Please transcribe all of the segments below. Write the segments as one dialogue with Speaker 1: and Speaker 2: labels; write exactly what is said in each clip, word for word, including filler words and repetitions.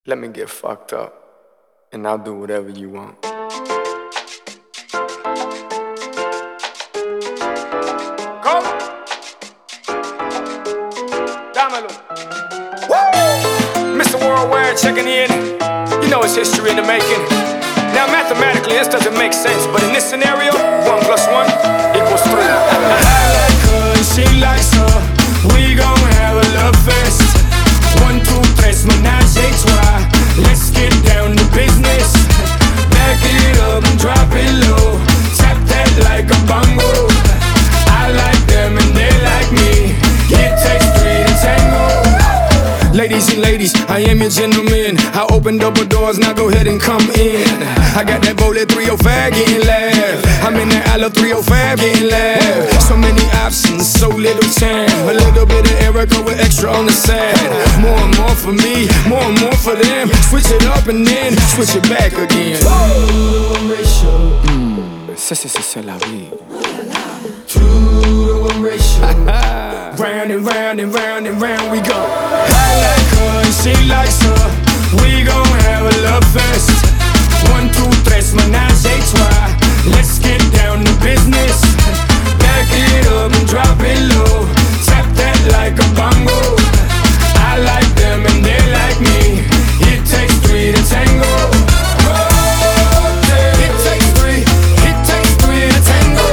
Speaker 1: Let me get fucked up, and I'll do whatever you want. Come, dámelo. Woo! Mister Worldwide checking in. You know it's history in the making. Now mathematically this doesn't make sense, but in this scenario, one plus one equals three. I like her and she likes her. We gon' have a love fest. One, two, tres, menage a trois. Let's get down to business. Back it up and drop it low. Tap that like a bongo. I like them and they like me. It takes three to tango. Ladies and ladies, I am your gentleman. I opened up doors, now go ahead and come in. I got that bullet three oh five getting laugh. I'm in that Aloe three oh five getting laugh. So many options, so little time. A little bit of Erica with extra on the side. More and more for me, more and more for them. Switch it up and then switch it back again. Mm, c'est, c'est, c'est la vie. Two to one ratio. Round and round and round and round we go. I like her and she likes her. We gon' have a love fest. One, two, tres, menage a trois. Let's get down to business. Back it up and drop it low. Tap that like a bongo. I like them and they like me. It takes three to tango. It takes three. It takes three to tango.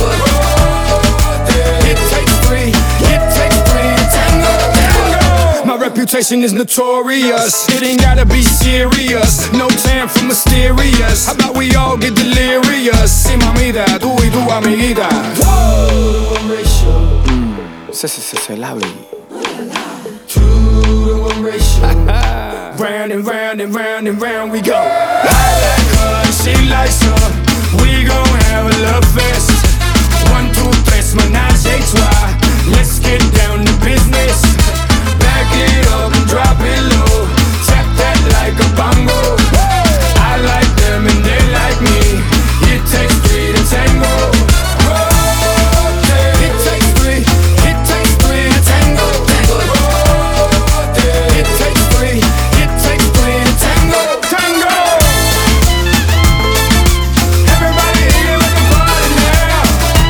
Speaker 1: It takes three. It takes three to tango. My reputation is notorious. It ain't gotta be serious. No time for mysterious. How about we all get delirious? Sí, mamita, tú y tu amiguita. Mm, c'est, c'est, c'est la vie. Two to one ratio. Round and round and round and round we go. I like her and she likes her. We gon' have a love fest. One, two, tres, menage a trois. Let's get down to business. Back it up and drop it low. Tap that like a bongo. I like them and they like me. It takes three to tango. It takes three. It takes three to tango. It takes three. It takes three to tango. Tango. Everybody here with the party now.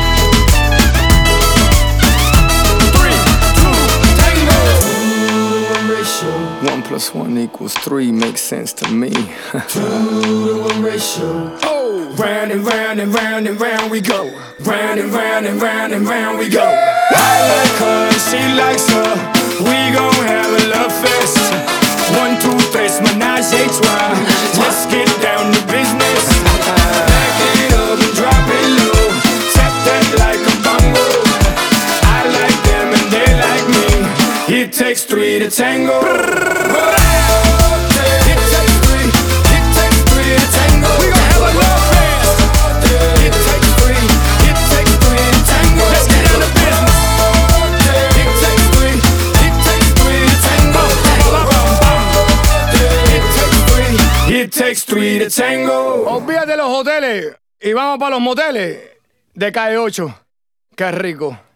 Speaker 1: Three, two, tango. One ratio. One plus one equals three makes sense to me. Two to one ratio. Oh, round and round and round and round we go. Round and round and round and round we go. I like her and she likes her. We gon' have a love fest. One, two, tres, menage a trois. Let's get down to business. Back it up and drop it low. Tap that like a bongo. I like them and they like me. It takes three to tango. It takes three. It takes three to tango. We gon' have a love fest. It takes three. It takes three to tango. Let's get down to business. It takes three. It takes three to tango. It takes three. It takes three to tango. Olvídate de los hoteles y vamos para los moteles de Calle ocho. Qué rico.